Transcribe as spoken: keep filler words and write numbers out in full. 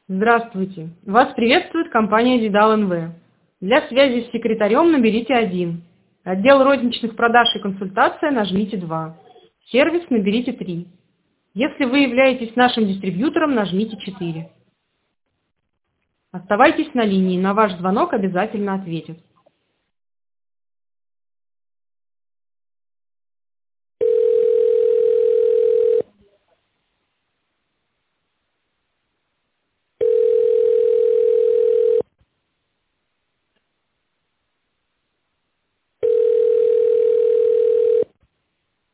Здравствуйте! Вас приветствует компания Видал эн вэ. Для связи с секретарем наберите один. Отдел розничных продаж и консультация нажмите два. Сервис наберите три. Если вы являетесь нашим дистрибьютором, нажмите четыре. Оставайтесь на линии, на ваш звонок обязательно ответят.